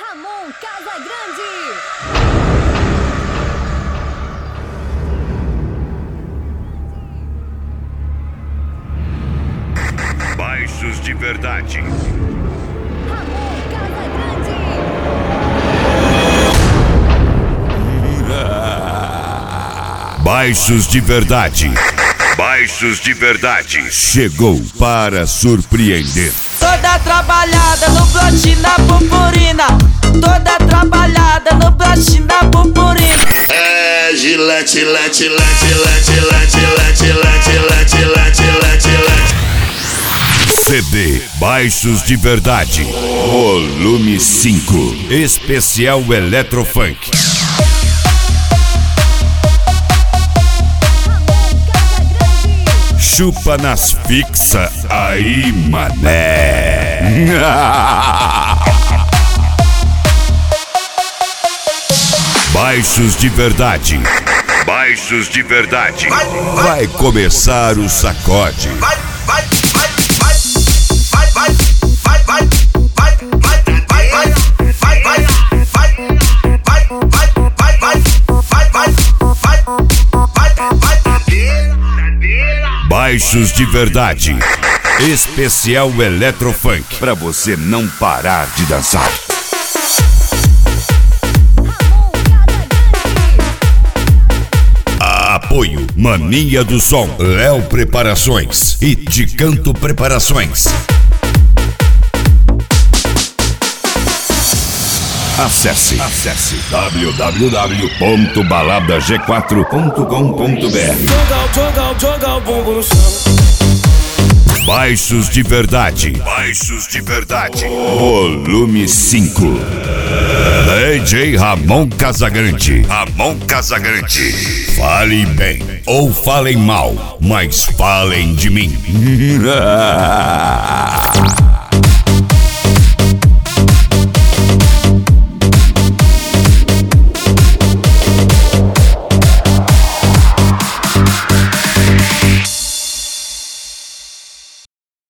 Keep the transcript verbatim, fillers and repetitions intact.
Ramon Casagrande. Baixos de verdade. Ramon Casagrande. Baixos de verdade. Baixos de verdade. Chegou para surpreender. Toda trabalhada no broche na purpurina. Toda trabalhada no broche na purpurina. É gilete, lete, lete, lete, lete, lete, lete, lete, lete, lete, lete. C D Baixos de Verdade, volume cinco, especial Eletrofunk. Chupa nas fixa aí, mané. Baixos de Verdade. Baixos de Verdade. Vai começar o sacode. Vai, vai, vai, vai, vai, vai, vai, vai, vai, vai, vai, vai, vai, vai, vai, vai, vai, vai, vai, vai, Baixos de Verdade, especial Eletrofunk, pra você não parar de dançar. Apoio Mania do Som, Léo Preparações e De Canto Preparações. Acesse, acesse w w w ponto balada g quatro ponto com ponto b r. Baixos de Verdade. Baixos de Verdade. Volume cinco. D J Ramon Casagrande. Ramon Casagrande. Fale bem ou falem mal, mas falem de mim.